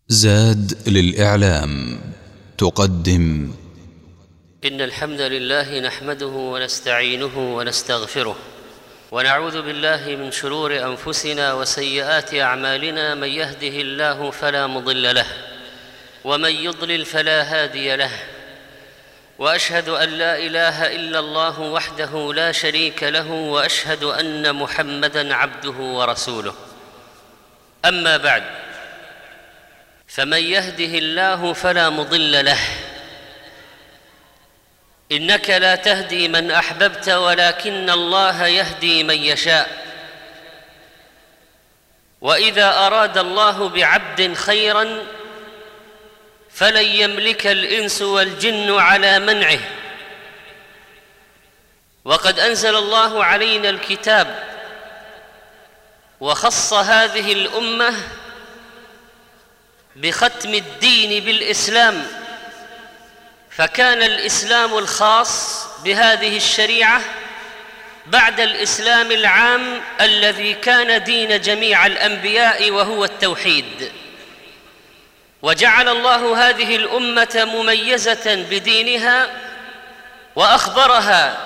زاد للإعلام تقدم. إن الحمد لله نحمده ونستعينه ونستغفره ونعوذ بالله من شرور أنفسنا وسيئات أعمالنا. من يهده الله فلا مضل له ومن يضلل فلا هادي له، وأشهد أن لا إله إلا الله وحده لا شريك له، وأشهد أن محمدًا عبده ورسوله. أما بعد، فمن يهده الله فلا مضل له. إنك لا تهدي من أحببت ولكن الله يهدي من يشاء. وإذا أراد الله بعبد خيراً فلن يملك الإنس والجن على منعه. وقد أنزل الله علينا الكتاب وخص هذه الأمة بختم الدين بالإسلام، فكان الإسلام الخاص بهذه الشريعة بعد الإسلام العام الذي كان دين جميع الأنبياء، وهو التوحيد. وجعل الله هذه الأمة مميزة بدينها، وأخبرها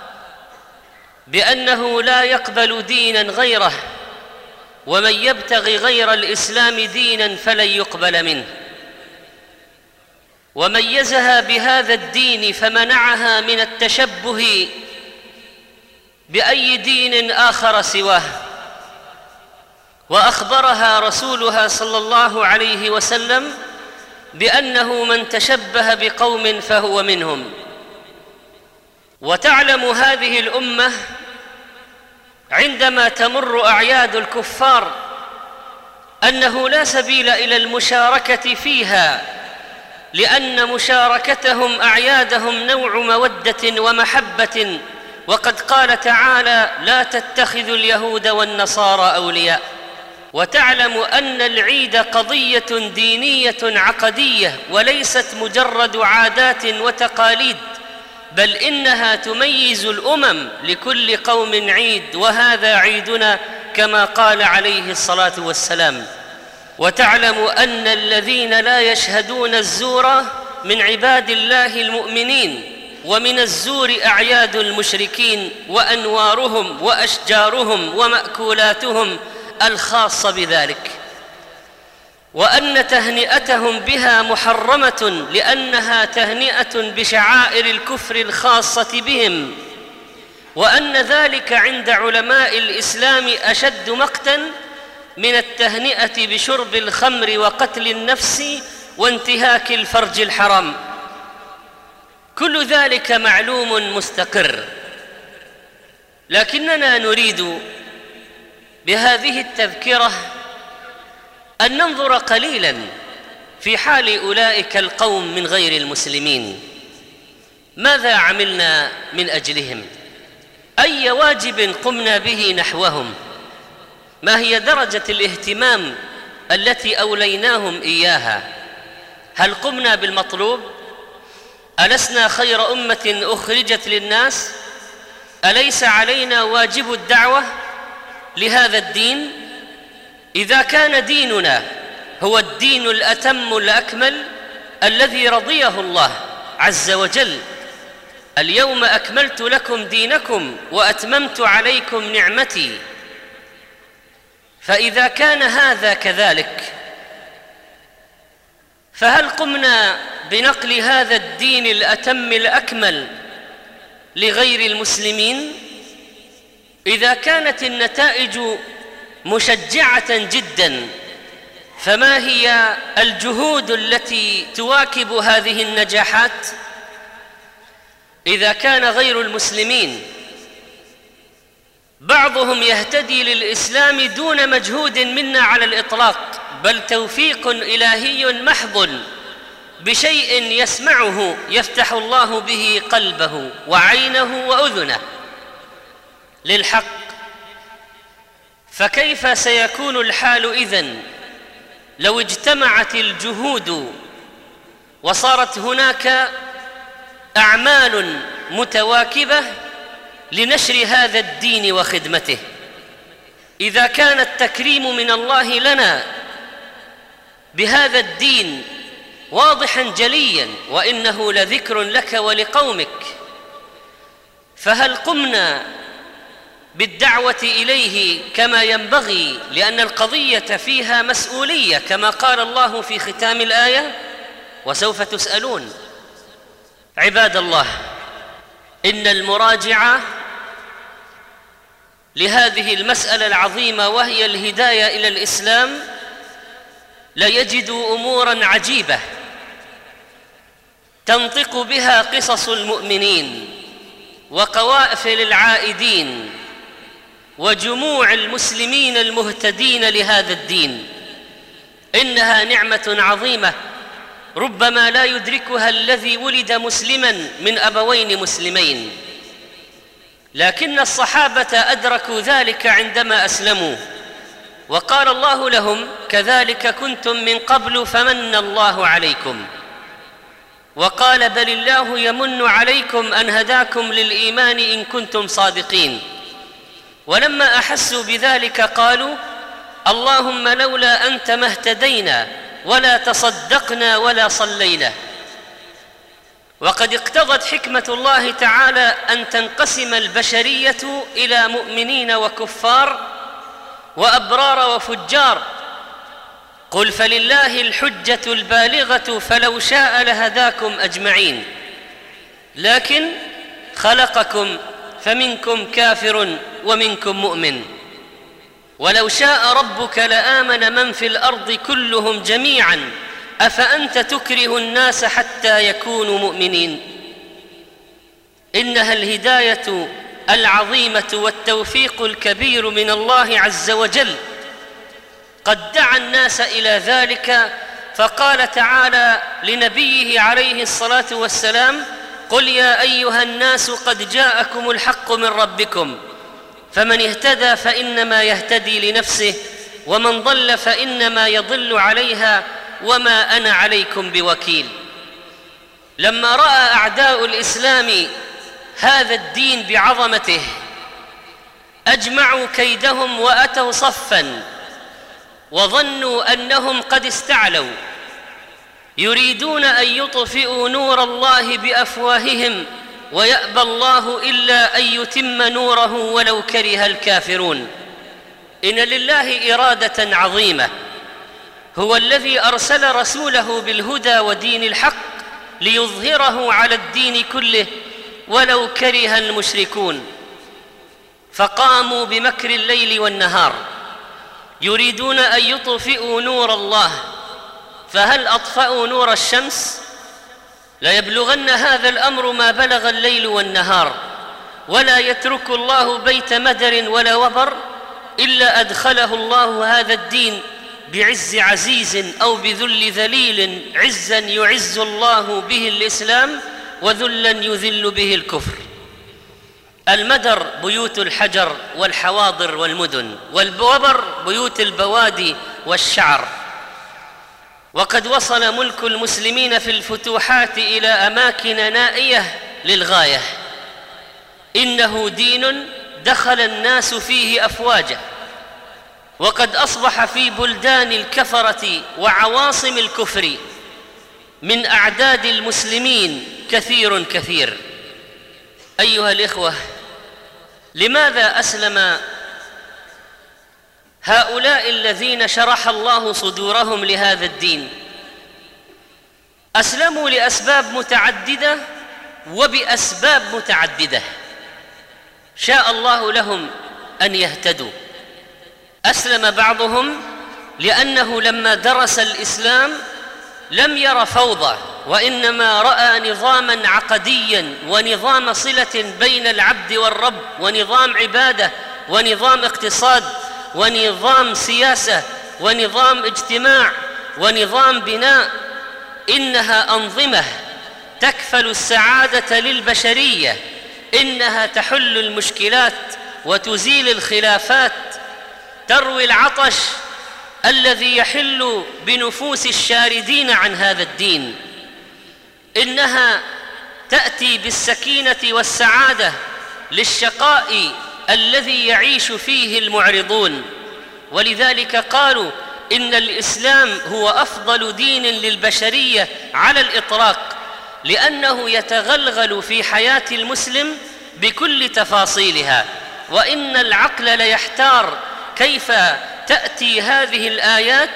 بأنه لا يقبل دينا غيره، ومن يبتغي غير الإسلام دينا فلن يقبل منه. وميزها بهذا الدين فمنعها من التشبه بأي دين آخر سواه. وأخبرها رسولها صلى الله عليه وسلم بأنه من تشبه بقوم فهو منهم. وتعلم هذه الأمة عندما تمر أعياد الكفار أنه لا سبيل إلى المشاركة فيها، لأن مشاركتهم أعيادهم نوع مودة ومحبة. وقد قال تعالى: لا تتخذوا اليهود والنصارى أولياء. وتعلم أن العيد قضية دينية عقدية، وليست مجرد عادات وتقاليد، بل إنها تميز الأمم، لكل قوم عيد، وهذا عيدنا كما قال عليه الصلاة والسلام. وتعلم أن الذين لا يشهدون الزور من عباد الله المؤمنين، ومن الزور أعياد المشركين وأنوارهم وأشجارهم ومأكولاتهم الخاصة بذلك، وأن تهنئتهم بها محرمة لأنها تهنئة بشعائر الكفر الخاصة بهم، وأن ذلك عند علماء الإسلام أشد مقتا من التهنئة بشرب الخمر وقتل النفس وانتهاك الفرج الحرام. كل ذلك معلوم مستقر، لكننا نريد بهذه التذكرة أن ننظر قليلاً في حال أولئك القوم من غير المسلمين. ماذا عملنا من أجلهم؟ أي واجب قمنا به نحوهم؟ ما هي درجة الاهتمام التي أوليناهم إياها؟ هل قمنا بالمطلوب؟ ألسنا خير أمة أخرجت للناس؟ أليس علينا واجب الدعوة لهذا الدين؟ إذا كان ديننا هو الدين الأتم الأكمل الذي رضيه الله عز وجل: اليوم أكملت لكم دينكم وأتممت عليكم نعمتي. فإذا كان هذا كذلك، فهل قمنا بنقل هذا الدين الأتم الأكمل لغير المسلمين؟ إذا كانت النتائج مشجعة جداً، فما هي الجهود التي تواكب هذه النجاحات؟ إذا كان غير المسلمين بعضهم يهتدي للإسلام دون مجهود منا على الإطلاق، بل توفيق إلهي محض بشيء يسمعه يفتح الله به قلبه وعينه وأذنه للحق، فكيف سيكون الحال إذن لو اجتمعت الجهود وصارت هناك أعمال متواكبة لنشر هذا الدين وخدمته؟ إذا كان التكريم من الله لنا بهذا الدين واضحا جليا: وإنه لذكر لك ولقومك. فهل قمنا بالدعوة إليه كما ينبغي؟ لأن القضية فيها مسؤولية كما قال الله في ختام الآية: وسوف تسألون. عباد الله، إن المراجعة لهذه المسألة العظيمة وهي الهداية إلى الإسلام ليجد أموراً عجيبة تنطق بها قصص المؤمنين وقوافل العائدين وجموع المسلمين المهتدين لهذا الدين. إنها نعمة عظيمة ربما لا يدركها الذي ولد مسلماً من أبوين مسلمين، لكن الصحابة أدركوا ذلك عندما أسلموا، وقال الله لهم: كذلك كنتم من قبل فمن الله عليكم. وقال: بل الله يمن عليكم أن هداكم للإيمان إن كنتم صادقين. ولما أحسوا بذلك قالوا: اللهم لولا أنت ما اهتدينا ولا تصدقنا ولا صلينا. وقد اقتضت حكمة الله تعالى أن تنقسم البشرية إلى مؤمنين وكفار وأبرار وفجار. قل فلله الحجة البالغة فلو شاء لهداكم أجمعين، لكن خلقكم فمنكم كافر ومنكم مؤمن. ولو شاء ربك لآمن من في الأرض كلهم جميعا أفأنت تكره الناس حتى يكونوا مؤمنين. إنها الهداية العظيمة والتوفيق الكبير من الله عز وجل، قد دعا الناس إلى ذلك، فقال تعالى لنبيه عليه الصلاة والسلام: قل يا أيها الناس قد جاءكم الحق من ربكم فمن اهتدى فإنما يهتدي لنفسه ومن ضل فإنما يضل عليها وما أنا عليكم بوكيل. لما رأى أعداء الإسلام هذا الدين بعظمته أجمعوا كيدهم وأتوا صفاً، وظنوا أنهم قد استعلوا، يريدون أن يطفئوا نور الله بأفواههم ويأبى الله إلا أن يتم نوره ولو كره الكافرون. إن لله إرادة عظيمة، هو الذي أرسل رسوله بالهدى ودين الحق ليظهره على الدين كله ولو كره المشركون. فقاموا بمكر الليل والنهار يريدون أن يطفئوا نور الله، فهل أطفأوا نور الشمس؟ ليبلغن هذا الأمر ما بلغ الليل والنهار، ولا يترك الله بيت مدر ولا وبر إلا أدخله الله هذا الدين بعز عزيز أو بذل ذليل، عزا يعز الله به الإسلام وذلا يذل به الكفر. المدر بيوت الحجر والحواضر والمدن، والوبر بيوت البوادي والشعر. وقد وصل ملك المسلمين في الفتوحات إلى أماكن نائية للغاية. إنه دين دخل الناس فيه أفواجا، وقد أصبح في بلدان الكفرة وعواصم الكفر من أعداد المسلمين كثير. أيها الإخوة، لماذا أسلم هؤلاء الذين شرح الله صدورهم لهذا الدين؟ أسلموا لأسباب متعددة وبأسباب متعددة شاء الله لهم أن يهتدوا. أسلم بعضهم لأنه لما درس الإسلام لم ير فوضى، وإنما رأى نظاماً عقدياً ونظام صلة بين العبد والرب، ونظام عبادة، ونظام اقتصاد، ونظام سياسة، ونظام اجتماع، ونظام بناء. إنها أنظمة تكفل السعادة للبشرية، إنها تحل المشكلات وتزيل الخلافات، تروي العطش الذي يحل بنفوس الشاردين عن هذا الدين. إنها تأتي بالسكينة والسعادة للشقاء الذي يعيش فيه المعرضون. ولذلك قالوا: إن الإسلام هو أفضل دين للبشرية على الإطلاق، لأنه يتغلغل في حياة المسلم بكل تفاصيلها، وإن العقل ليحتار كيف تأتي هذه الآيات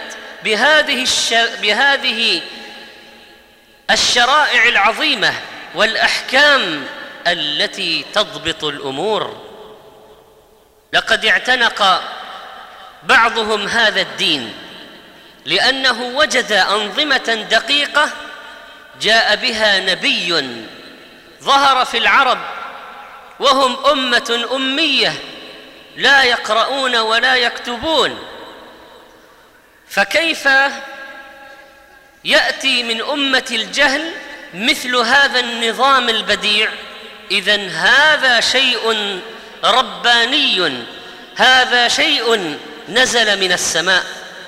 بهذه الشرائع العظيمة والأحكام التي تضبط الأمور. لقد اعتنق بعضهم هذا الدين لأنه وجد أنظمة دقيقة جاء بها نبي ظهر في العرب وهم أمة أمية لا يقرؤون ولا يكتبون، فكيف يأتي من أمة الجهل مثل هذا النظام البديع؟ إذن هذا شيء رباني، هذا شيء نزل من السماء.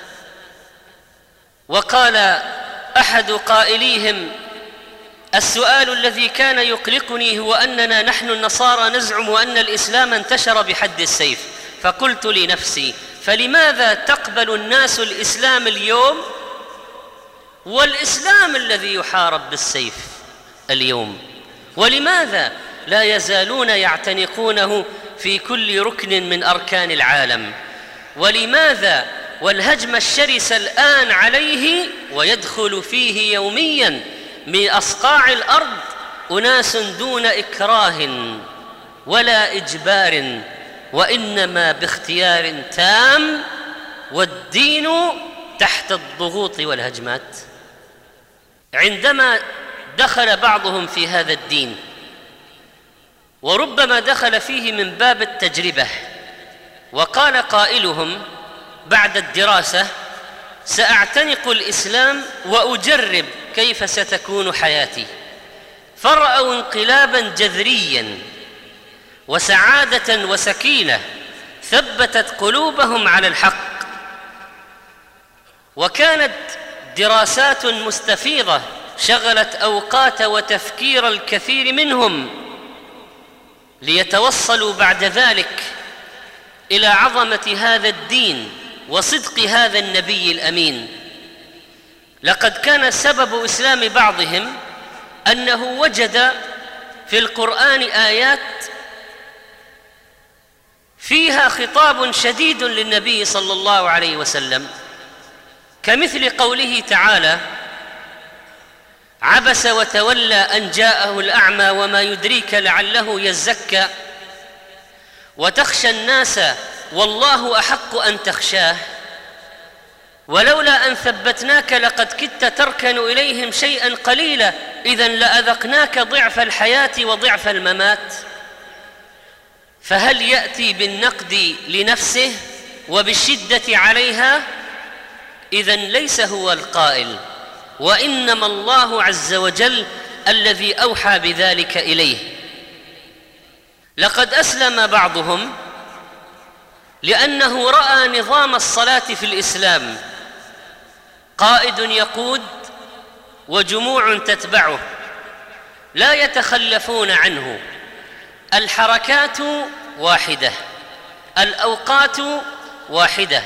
وقال أحد قائليهم: السؤال الذي كان يقلقني هو أننا نحن النصارى نزعم أن الإسلام انتشر بحد السيف، فقلت لنفسي: فلماذا تقبل الناس الإسلام اليوم والإسلام الذي يحارب بالسيف اليوم؟ ولماذا لا يزالون يعتنقونه في كل ركن من أركان العالم؟ ولماذا والهجمة الشرسة الآن عليه ويدخل فيه يومياً من أصقاع الأرض أناس دون إكراه ولا إجبار، وإنما باختيار تام، والدين تحت الضغوط والهجمات؟ عندما دخل بعضهم في هذا الدين، وربما دخل فيه من باب التجربة، وقال قائلهم بعد الدراسة: سأعتنق الإسلام وأجرب كيف ستكون حياتي، فرأوا انقلابا جذريا وسعادة وسكينة ثبتت قلوبهم على الحق. وكانت دراسات مستفيضة شغلت أوقات وتفكير الكثير منهم ليتوصلوا بعد ذلك إلى عظمة هذا الدين وصدق هذا النبي الأمين. لقد كان سبب إسلام بعضهم أنه وجد في القرآن آيات فيها خطاب شديد للنبي صلى الله عليه وسلم، كمثل قوله تعالى: عبس وتولى أن جاءه الأعمى وما يدريك لعله يزكى وتخشى الناس والله أحق أن تخشاه ولولا أن ثبتناك لقد كدت تركن إليهم شيئا قليلا إذن لأذقناك ضعف الحياة وضعف الممات. فهل يأتي بالنقد لنفسه وبالشدة عليها؟ إذن ليس هو القائل، وإنما الله عز وجل الذي أوحى بذلك إليه. لقد أسلم بعضهم لأنه رأى نظام الصلاة في الإسلام، قائد يقود وجموع تتبعه لا يتخلفون عنه، الحركات واحدة، الأوقات واحدة،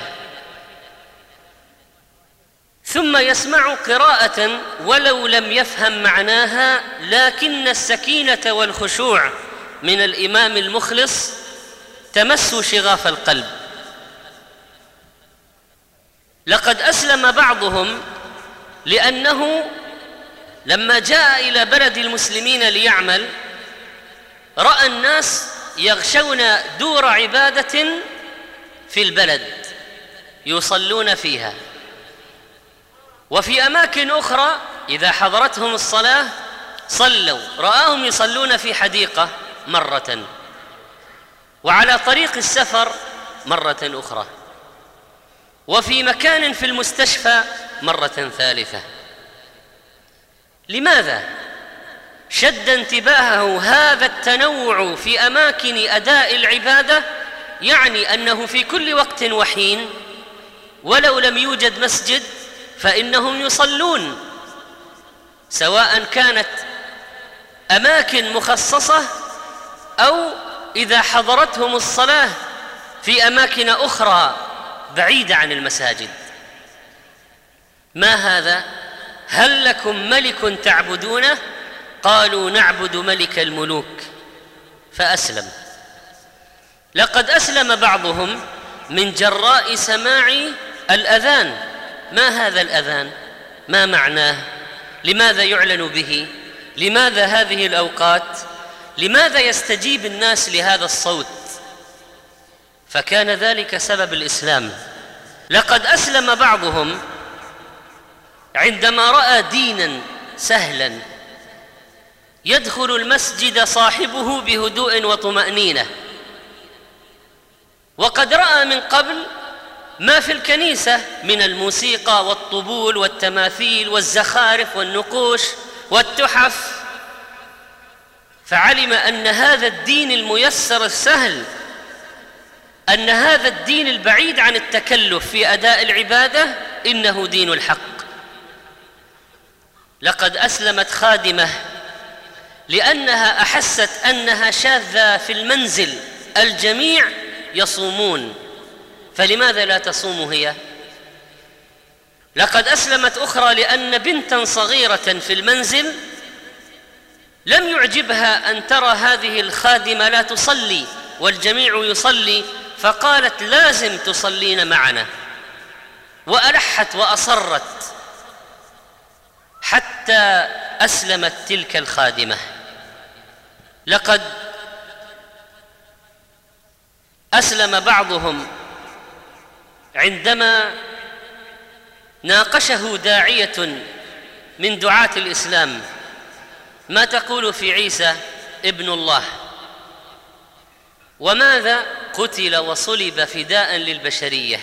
ثم يسمع قراءة ولو لم يفهم معناها، لكن السكينة والخشوع من الإمام المخلص تمس شغاف القلب. لقد أسلم بعضهم لأنه لما جاء إلى بلد المسلمين ليعمل رأى الناس يغشون دور عبادة في البلد يصلون فيها، وفي أماكن أخرى إذا حضرتهم الصلاة صلوا، رآهم يصلون في حديقة مرة، وعلى طريق السفر مرة أخرى، وفي مكان في المستشفى مرة ثالثة. لماذا؟ شد انتباهه هذا التنوع في أماكن أداء العبادة، يعني أنه في كل وقت وحين ولو لم يوجد مسجد فإنهم يصلون، سواء كانت أماكن مخصصة أو إذا حضرتهم الصلاة في أماكن أخرى بعيدة عن المساجد. ما هذا؟ هل لكم ملك تعبدونه؟ قالوا نعبد ملك الملوك، فأسلم. لقد أسلم بعضهم من جراء سماع الأذان. ما هذا الأذان؟ ما معناه؟ لماذا يعلن به؟ لماذا هذه الأوقات؟ لماذا يستجيب الناس لهذا الصوت؟ فكان ذلك سبب الإسلام. لقد أسلم بعضهم عندما رأى دينا سهلا يدخل المسجد صاحبه بهدوء وطمأنينة، وقد رأى من قبل ما في الكنيسة من الموسيقى والطبول والتماثيل والزخارف والنقوش والتحف، فعلم أن هذا الدين الميسر السهل، أن هذا الدين البعيد عن التكلف في أداء العبادة إنه دين الحق. لقد أسلمت خادمة لأنها أحست أنها شاذة في المنزل، الجميع يصومون، فلماذا لا تصوم هي؟ لقد أسلمت أخرى لأن بنتا صغيرة في المنزل لم يعجبها أن ترى هذه الخادمة لا تصلي والجميع يصلي، فقالت لازم تصلين معنا، وألحت وأصرت حتى أسلمت تلك الخادمة. لقد أسلم بعضهم عندما ناقشه داعية من دعاة الإسلام: ما تقول في عيسى ابن الله؟ وماذا قتل وصلب فداء للبشرية؟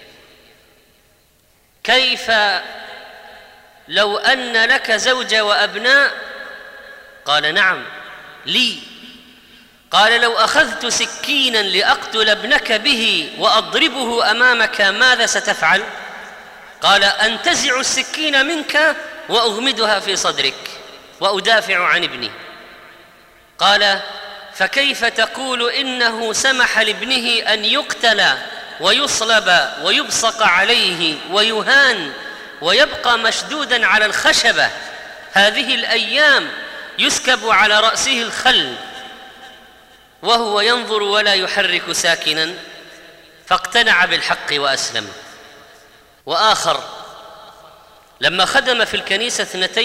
كيف لو أن لك زوجة وأبناء؟ قال نعم لي. قال لو أخذت سكينا لأقتل ابنك به وأضربه أمامك ماذا ستفعل؟ قال أنتزع السكين منك وأغمدها في صدرك وأدافع عن ابني. قال فكيف تقول إنه سمح لابنه أن يقتل ويصلب ويبصق عليه ويهان ويبقى مشدودا على الخشبة هذه الأيام يسكب على رأسه الخل وهو ينظر ولا يحرك ساكنا؟ فاقتنع بالحق وأسلم. وآخر لما خدم في الكنيسة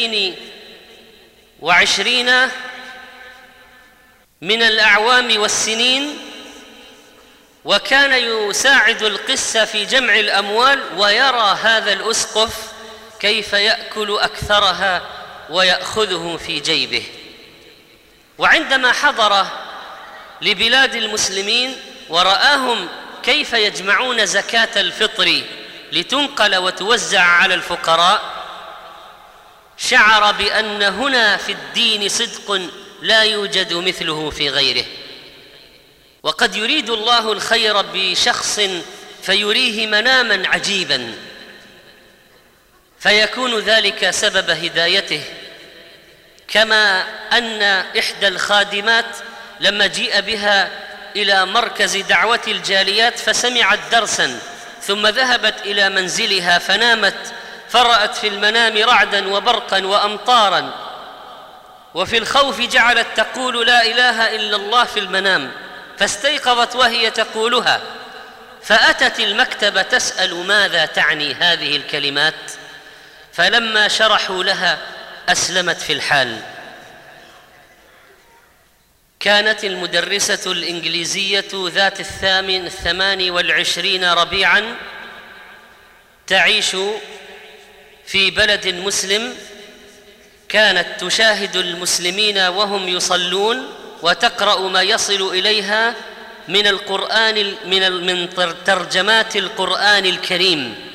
22 من الأعوام والسنين، وكان يساعد القس في جمع الأموال، ويرى هذا الأسقف كيف يأكل أكثرها ويأخذه في جيبه. وعندما حضر لبلاد المسلمين ورآهم كيف يجمعون زكاة الفطر لتنقل وتوزع على الفقراء، شعر بأن هنا في الدين صدق لا يوجد مثله في غيره. وقد يريد الله الخير بشخص فيريه مناما عجيبا فيكون ذلك سبب هدايته، كما أن إحدى الخادمات لما جيء بها إلى مركز دعوة الجاليات فسمعت درسا ثم ذهبت إلى منزلها فنامت، فرأت في المنام رعدا وبرقا وأمطارا، وفي الخوف جعلت تقول لا إله إلا الله في المنام، فاستيقظت وهي تقولها، فأتت المكتب تسأل ماذا تعني هذه الكلمات، فلما شرحوا لها أسلمت في الحال. كانت المدرسة الإنجليزية ذات 28 ربيعا تعيش في بلد مسلم، كانت تشاهد المسلمين وهم يصلون وتقرأ ما يصل إليها من القرآن من ترجمات القرآن الكريم.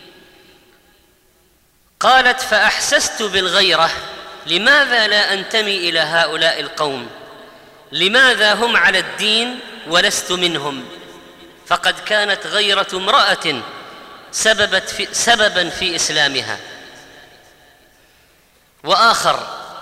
قالت فأحسست بالغيرة، لماذا لا أنتمي إلى هؤلاء القوم؟ لماذا هم على الدين ولست منهم؟ فقد كانت غيرة امرأة سببا في إسلامها. وآخر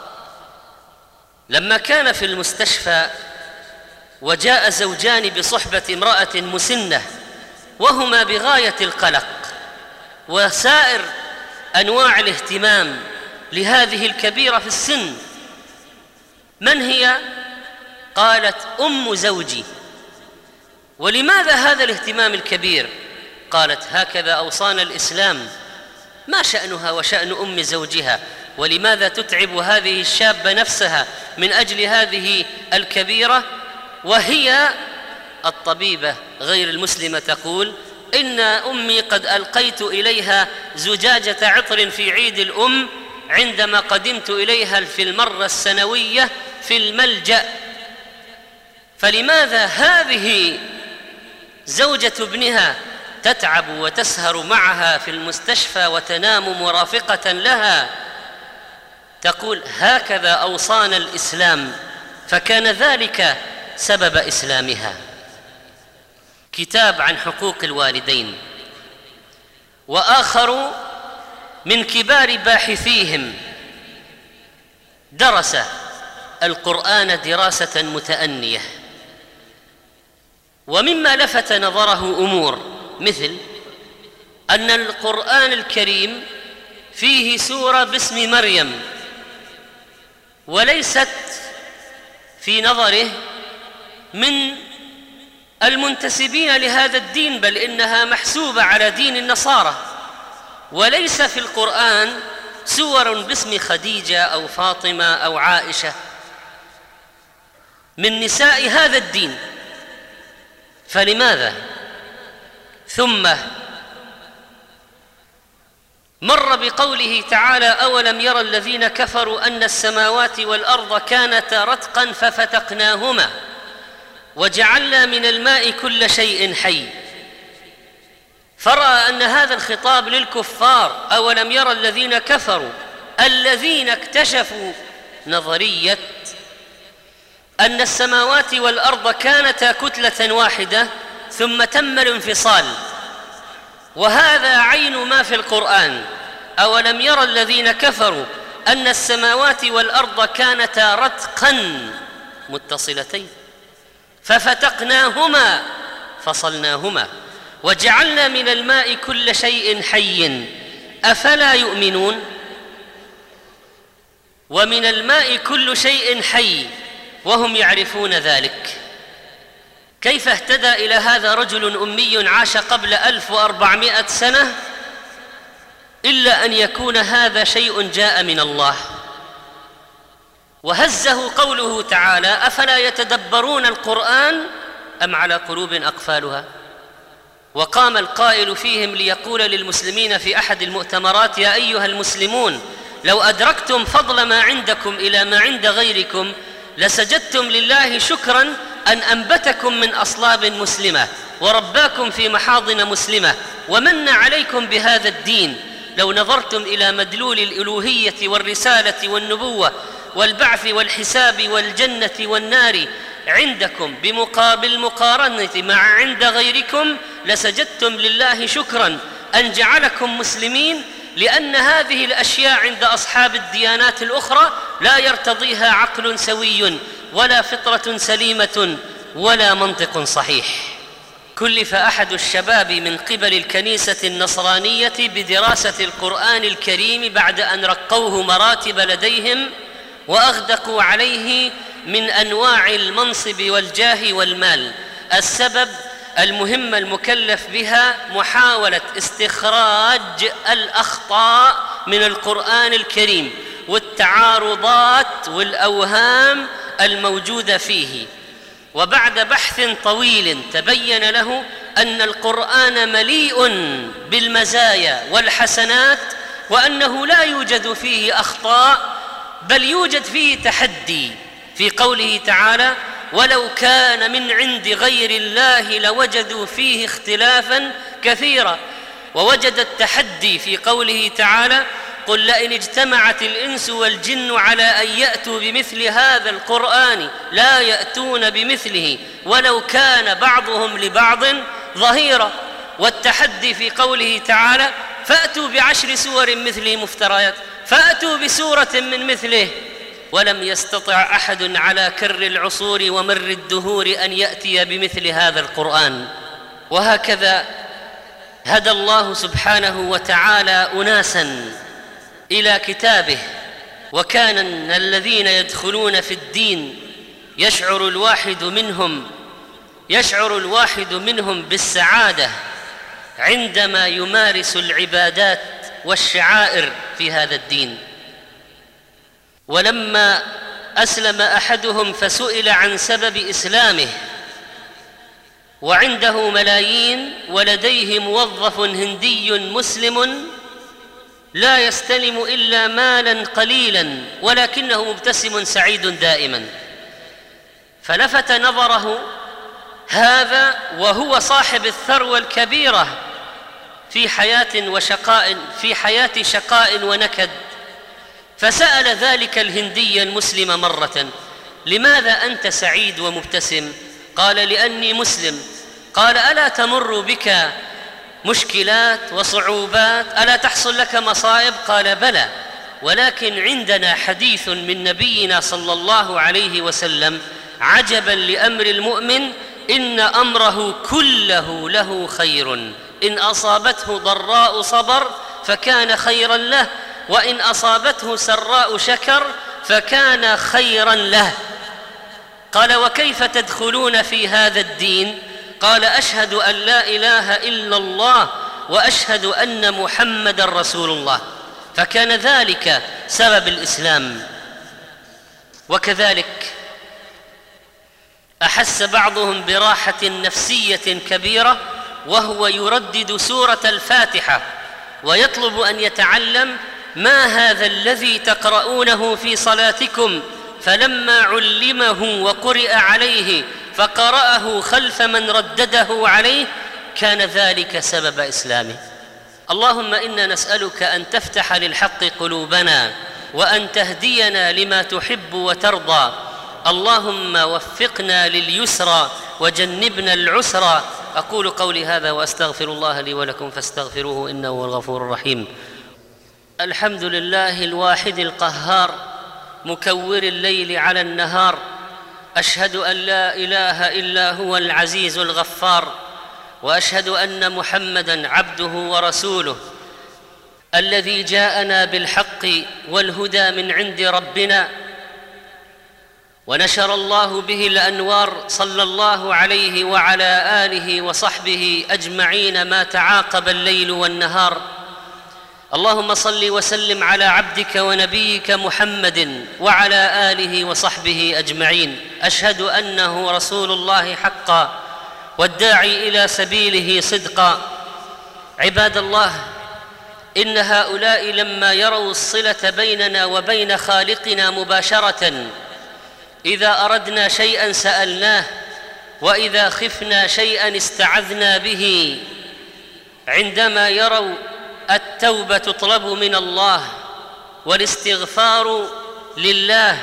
لما كان في المستشفى وجاء زوجان بصحبة امرأة مسنة وهما بغاية القلق، وسائر أنواع الاهتمام لهذه الكبيرة في السن. من هي؟ قالت: أم زوجي. ولماذا هذا الاهتمام الكبير؟ قالت: هكذا أوصانا الإسلام. ما شأنها وشأن أم زوجها؟ ولماذا تتعب هذه الشابة نفسها من أجل هذه الكبيرة؟ وهي الطبيبة غير المسلمة تقول: إن أمي قد ألقيت إليها زجاجة عطر في عيد الأم عندما قدمت إليها في المرة السنوية في الملجأ. فلماذا هذه زوجة ابنها تتعب وتسهر معها في المستشفى وتنام مرافقة لها؟ تقول: هكذا أوصانا الإسلام، فكان ذلك سبب إسلامها. كتاب عن حقوق الوالدين. وآخر من كبار باحثيهم درس القرآن دراسة متأنية، ومما لفت نظره أمور مثل أن القرآن الكريم فيه سورة باسم مريم، وليست في نظره من المنتسبين لهذا الدين، بل إنها محسوبة على دين النصارى. وليس في القرآن سور باسم خديجة أو فاطمة أو عائشة من نساء هذا الدين، فلماذا؟ ثم مر بقوله تعالى: أولم يرى الذين كفروا أن السماوات والأرض كانتا رتقا ففتقناهما وجعلنا من الماء كل شيء حي. فرأى أن هذا الخطاب للكفار. أولم يرى الذين كفروا الذين اكتشفوا نظرية أن السماوات والأرض كانتا كتلة واحدة ثم تم الانفصال، وهذا عين ما في القرآن. أولم يرى الذين كفروا أن السماوات والأرض كانتا رتقا متصلتين ففتقناهما فصلناهما وجعلنا من الماء كل شيء حي أفلا يؤمنون؟ ومن الماء كل شيء حي وهم يعرفون ذلك. كيف اهتدى إلى هذا رجل أمي عاش قبل 1400 سنة إلا أن يكون هذا شيء جاء من الله؟ وهزه قوله تعالى: أفلا يتدبرون القرآن أم على قلوب أقفالها؟ وقام القائل فيهم ليقول للمسلمين في أحد المؤتمرات: يا أيها المسلمون، لو أدركتم فضل ما عندكم إلى ما عند غيركم لسجدتم لله شكرا أن أنبتكم من أصلاب مسلمة ورباكم في محاضن مسلمة ومن عليكم بهذا الدين. لو نظرتم إلى مدلول الألوهية والرسالة والنبوة والبعث والحساب والجنة والنار عندكم بالمقارنة مع عند غيركم لسجدتم لله شكرا أن جعلكم مسلمين، لأن هذه الأشياء عند أصحاب الديانات الأخرى لا يرتضيها عقل سوي ولا فطرة سليمة ولا منطق صحيح. كلف أحد الشباب من قبل الكنيسة النصرانية بدراسة القرآن الكريم بعد أن رقوه مراتب لديهم وأغدقوا عليه من أنواع المنصب والجاه والمال. السبب المهم المكلف بها محاولة استخراج الأخطاء من القرآن الكريم والتعارضات والأوهام الموجودة فيه. وبعد بحث طويل تبين له أن القرآن مليء بالمزايا والحسنات، وأنه لا يوجد فيه أخطاء بل يوجد فيه تحدي. في قوله تعالى: ولو كان من عند غير الله لوجدوا فيه اختلافا كثيرا. ووجد التحدي في قوله تعالى: قل لئن اجتمعت الإنس والجن على أن يأتوا بمثل هذا القرآن لا يأتون بمثله ولو كان بعضهم لبعض ظهيرا. والتحدي في قوله تعالى: فأتوا ب10 سور مثله مفتريات، فأتوا بسورة من مثله. ولم يستطع أحد على كر العصور ومر الدهور أن يأتي بمثل هذا القرآن. وهكذا هدى الله سبحانه وتعالى أناسا إلى كتابه. وكان الذين يدخلون في الدين يشعر الواحد منهم بالسعادة عندما يمارس العبادات والشعائر في هذا الدين. ولما أسلم أحدهم فسئل عن سبب إسلامه وعنده ملايين ولديه موظف هندي مسلم لا يستلم إلا مالا قليلا ولكنه مبتسم سعيد دائما، فلفت نظره هذا وهو صاحب الثروة الكبيرة في حياة شقاء ونكد، فسأل ذلك الهندي المسلم مرة: لماذا أنت سعيد ومبتسم؟ قال: لأني مسلم. قال: ألا تمر بك مشكلات وصعوبات؟ ألا تحصل لك مصائب؟ قال: بلى، ولكن عندنا حديث من نبينا صلى الله عليه وسلم: عجبا لأمر المؤمن إن أمره كله له خير، إن أصابته ضراء صبر فكان خيرا له، وإن أصابته سراء شكر فكان خيرا له. قال: وكيف تدخلون في هذا الدين؟ قال: أشهد أن لا إله إلا الله وأشهد أن محمد رسول الله. فكان ذلك سبب الإسلام. وكذلك أحس بعضهم براحة نفسية كبيرة وهو يردد سورة الفاتحة ويطلب أن يتعلم ما هذا الذي تقرؤونه في صلاتكم، فلما علمه وقرئ عليه فقرأه خلف من ردده عليه كان ذلك سبب إسلامه. اللهم إنا نسألك أن تفتح للحق قلوبنا وأن تهدينا لما تحب وترضى. اللهم وفقنا لليسرى وجنبنا العسرى. أقول قولي هذا وأستغفر الله لي ولكم فاستغفروه إنه هو الغفور الرحيم. الحمد لله الواحد القهار مكور الليل على النهار، أشهد أن لا إله إلا هو العزيز الغفار، وأشهد أن محمدًا عبده ورسوله الذي جاءنا بالحق والهدى من عند ربنا ونشر الله به الأنوار، صلى الله عليه وعلى آله وصحبه أجمعين ما تعاقب الليل والنهار. اللهم صل وسلم على عبدك ونبيك محمد وعلى آله وصحبه أجمعين. أشهد أنه رسول الله حقا والداعي إلى سبيله صدقا. عباد الله، إن هؤلاء لما يروا الصلة بيننا وبين خالقنا مباشرة، إذا أردنا شيئا سألناه، وإذا خفنا شيئا استعذنا به، عندما يروا التوبة تطلب من الله والاستغفار لله،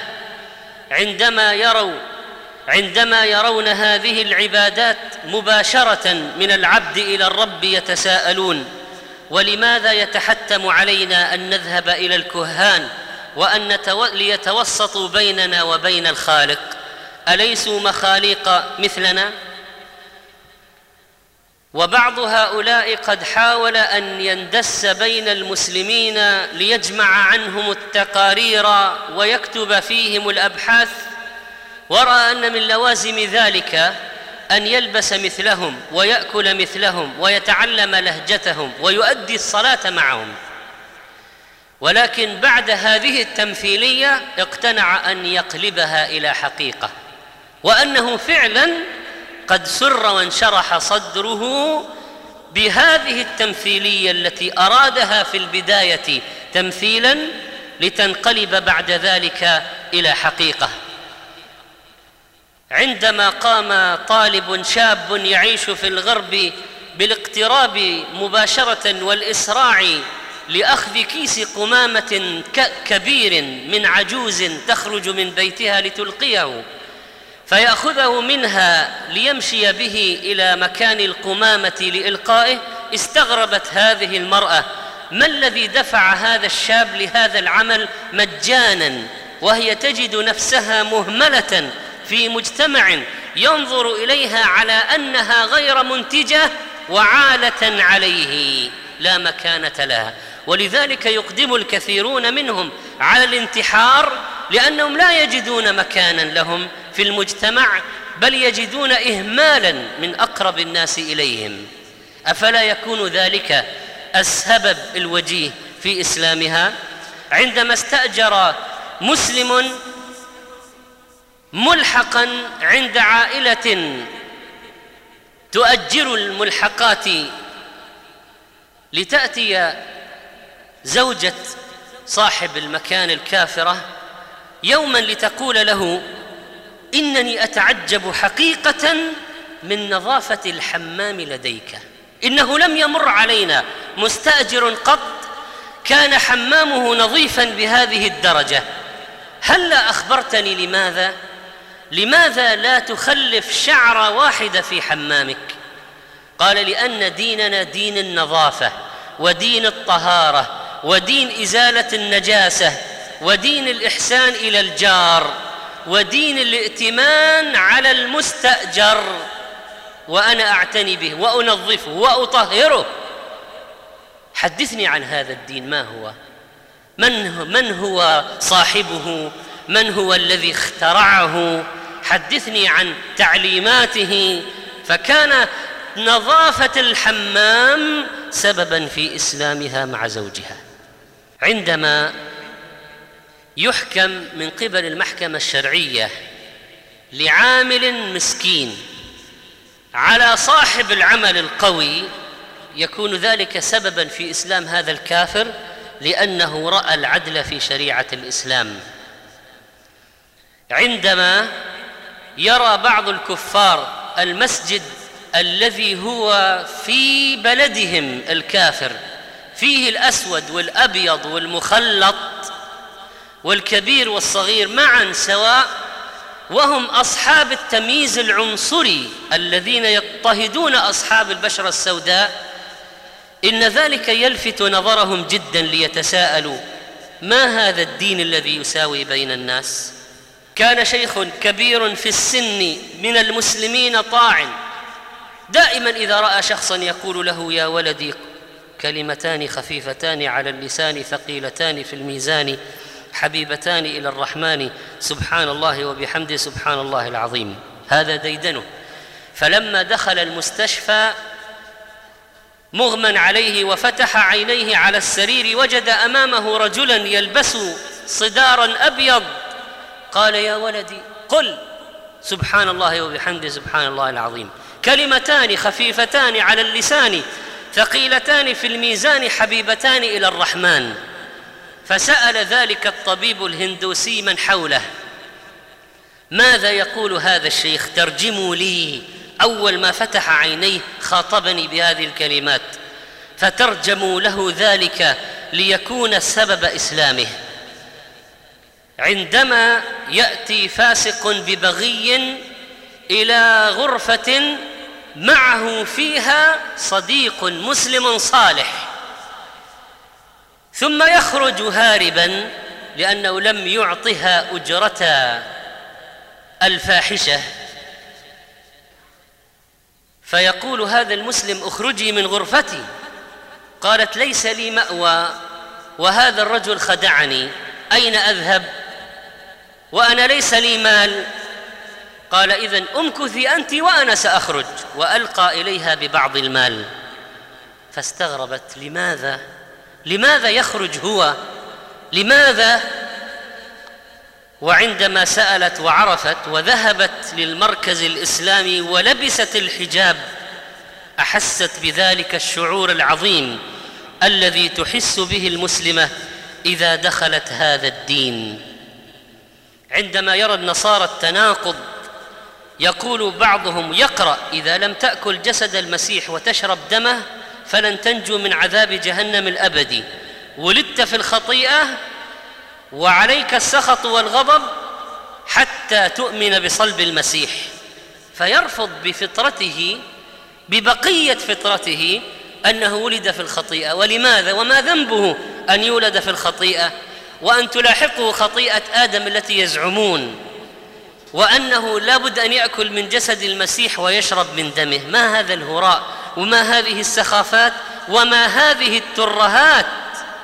عندما يرون هذه العبادات مباشرة من العبد إلى الرب يتساءلون: ولماذا يتحتم علينا أن نذهب إلى الكهان وأن ليتوسطوا بيننا وبين الخالق؟ أليسوا مخاليق مثلنا؟ وبعض هؤلاء قد حاول أن يندس بين المسلمين ليجمع عنهم التقارير ويكتب فيهم الأبحاث، ورأى أن من لوازم ذلك أن يلبس مثلهم ويأكل مثلهم ويتعلم لهجتهم ويؤدي الصلاة معهم. ولكن بعد هذه التمثيلية اقتنع أن يقلبها إلى حقيقة، وأنه فعلاً قد سر وانشرح صدره بهذه التمثيلية التي أرادها في البداية تمثيلاً لتنقلب بعد ذلك إلى حقيقة. عندما قام طالب شاب يعيش في الغرب بالاقتراب مباشرة والإسراع لأخذ كيس قمامة كبير من عجوز تخرج من بيتها لتلقيه، فيأخذه منها ليمشي به إلى مكان القمامة لإلقائه، استغربت هذه المرأة: ما الذي دفع هذا الشاب لهذا العمل مجاناً وهي تجد نفسها مهملة في مجتمع ينظر إليها على أنها غير منتجة وعالة عليه لا مكانة لها؟ ولذلك يقدم الكثيرون منهم على الانتحار، لأنهم لا يجدون مكانا لهم في المجتمع، بل يجدون إهمالا من أقرب الناس إليهم. أفلا يكون ذلك السبب الوجيه في إسلامها؟ عندما استأجر مسلم ملحقا عند عائلة تؤجر الملحقات لتأتي زوجة صاحب المكان الكافرة يوما لتقول له: إنني أتعجب حقيقة من نظافة الحمام لديك، إنه لم يمر علينا مستأجر قط كان حمامه نظيفا بهذه الدرجة، هلا أخبرتني لماذا لا تخلف شعرة واحدة في حمامك؟ قال: لأن ديننا دين النظافة، ودين الطهارة، ودين إزالة النجاسة، ودين الإحسان إلى الجار، ودين الائتمان على المستأجر، وأنا أعتني به وأنظفه وأطهره. حدثني عن هذا الدين، ما هو؟ من هو صاحبه؟ من هو الذي اخترعه؟ حدثني عن تعليماته. فكان نظافة الحمام سببا في إسلامها مع زوجها. عندما يحكم من قبل المحكمة الشرعية لعامل مسكين على صاحب العمل القوي، يكون ذلك سببا في إسلام هذا الكافر، لأنه رأى العدل في شريعة الإسلام. عندما يرى بعض الكفار المسجد الذي هو في بلدهم الكافر فيه الأسود والأبيض والمخلط والكبير والصغير معا سواء، وهم أصحاب التمييز العنصري الذين يضطهدون أصحاب البشرة السوداء، إن ذلك يلفت نظرهم جدا ليتساءلوا: ما هذا الدين الذي يساوي بين الناس؟ كان شيخ كبير في السن من المسلمين طاعن دائما إذا رأى شخصا يقول له: يا ولدي، كلمتان خفيفتان على اللسان ثقيلتان في الميزان حبيبتان إلى الرحمن سبحان الله وبحمده سبحان الله العظيم. هذا ديدنه. فلما دخل المستشفى مغمى عليه وفتح عينيه على السرير وجد أمامه رجلا يلبس صدارا أبيض. قال: يا ولدي، قل سبحان الله وبحمده سبحان الله العظيم، كلمتان خفيفتان على اللسان ثقيلتان في الميزان حبيبتان إلى الرحمن. فسأل ذلك الطبيب الهندوسي من حوله: ماذا يقول هذا الشيخ؟ ترجموا لي. أول ما فتح عينيه خاطبني بهذه الكلمات، فترجموا له ذلك ليكون سبب إسلامه. عندما يأتي فاسق ببغي إلى غرفة معه فيها صديق مسلم صالح، ثم يخرج هاربا لأنه لم يعطها أجرة الفاحشة، فيقول هذا المسلم: اخرجي من غرفتي. قالت: ليس لي مأوى وهذا الرجل خدعني، أين أذهب وأنا ليس لي مال؟ قال: إذن امكثي أنت وأنا سأخرج، وألقى إليها ببعض المال. فاستغربت: لماذا يخرج هو؟ لماذا؟ وعندما سألت وعرفت وذهبت للمركز الإسلامي ولبست الحجاب، أحست بذلك الشعور العظيم الذي تحس به المسلمة إذا دخلت هذا الدين. عندما يرى النصارى التناقض، يقول بعضهم يقرأ: إذا لم تأكل جسد المسيح وتشرب دمه فلن تنجو من عذاب جهنم الأبدي، ولدت في الخطيئة وعليك السخط والغضب حتى تؤمن بصلب المسيح. فيرفض بفطرته، ببقية فطرته، أنه ولد في الخطيئة. ولماذا؟ وما ذنبه أن يولد في الخطيئة وأن تلاحقه خطيئة آدم التي يزعمون، وأنه لابد أن يأكل من جسد المسيح ويشرب من دمه؟ ما هذا الهراء وما هذه السخافات وما هذه الترهات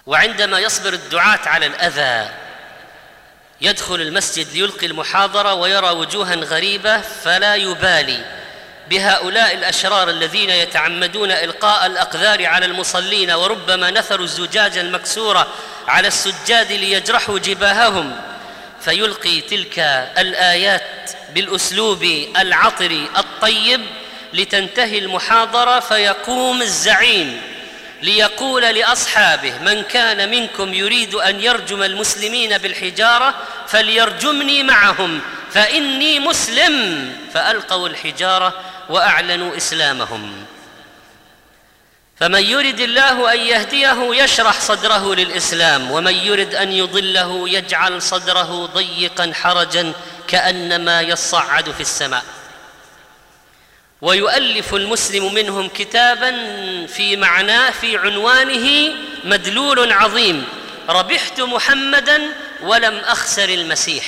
وعندما يصبر الدعاة على الأذى يدخل المسجد ليلقي المحاضرة ويرى وجوها غريبة فلا يبالي بهؤلاء الأشرار الذين يتعمدون إلقاء الأقذار على المصلين، وربما نثروا الزجاج المكسورة على السجاد ليجرحوا جباههم، فيلقي تلك الآيات بالأسلوب العطر الطيب لتنتهي المحاضرة، فيقوم الزعيم ليقول لأصحابه: من كان منكم يريد أن يرجم المسلمين بالحجارة فليرجمني معهم فإني مسلم، فألقوا الحجارة وأعلنوا إسلامهم. فمن يرد الله أن يهديه يشرح صدره للإسلام، ومن يرد أن يضله يجعل صدره ضيقا حرجا كأنما يصعد في السماء. ويؤلف المسلم منهم كتابا في معناه في عنوانه مدلول عظيم: ربحت محمدا ولم أخسر المسيح.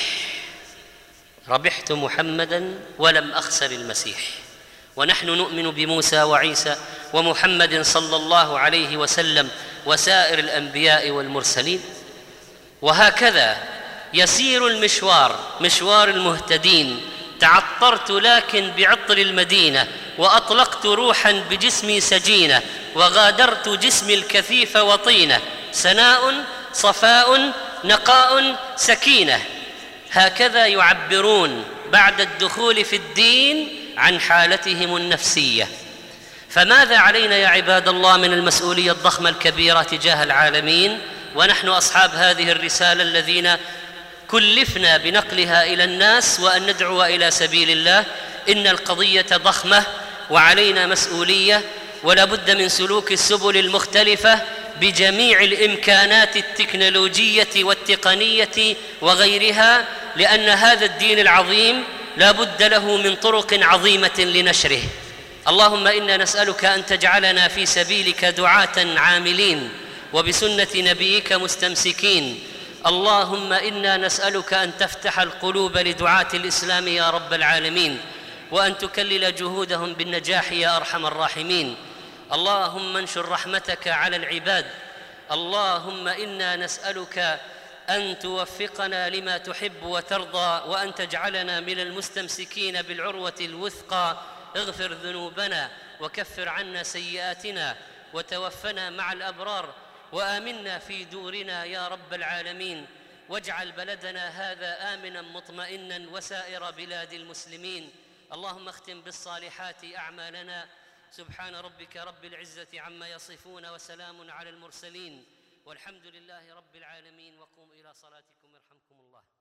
ربحت محمدا ولم أخسر المسيح. ونحن نؤمن بموسى وعيسى ومحمد صلى الله عليه وسلم وسائر الأنبياء والمرسلين. وهكذا يسير المشوار، مشوار المهتدين. تعطرت لكن بعطر المدينة، وأطلقت روحا بجسمي سجينة، وغادرت جسمي الكثيف وطينة، سناء صفاء نقاء سكينة. هكذا يعبرون بعد الدخول في الدين عن حالتهم النفسية. فماذا علينا يا عباد الله من المسؤولية الضخمة الكبيرة تجاه العالمين ونحن أصحاب هذه الرسالة الذين كلفنا بنقلها إلى الناس وأن ندعو إلى سبيل الله؟ إن القضية ضخمة وعلينا مسؤولية، ولا بد من سلوك السبل المختلفة بجميع الإمكانات التكنولوجية والتقنية وغيرها، لأن هذا الدين العظيم لا بد له من طرق عظيمة لنشره. اللهم إنا نسألك أن تجعلنا في سبيلك دعاة عاملين وبسنة نبيك مستمسكين. اللهم إنا نسألك أن تفتح القلوب لدعاة الإسلام يا رب العالمين، وأن تكلل جهودهم بالنجاح يا أرحم الراحمين. اللهم انشر رحمتك على العباد. اللهم إنا نسألك أن توفقنا لما تحب وترضى، وأن تجعلنا من المستمسكين بالعروة الوثقى. اغفر ذنوبنا وكفر عنا سيئاتنا وتوفنا مع الأبرار، وآمنا في دورنا يا رب العالمين، واجعل بلدنا هذا آمنا مطمئنا وسائر بلاد المسلمين. اللهم اختم بالصالحات أعمالنا. سبحان ربك رب العزة عما يصفون، وسلام على المرسلين، والحمد لله رب العالمين. وقوموا إلى صلاتكم يرحمكم الله.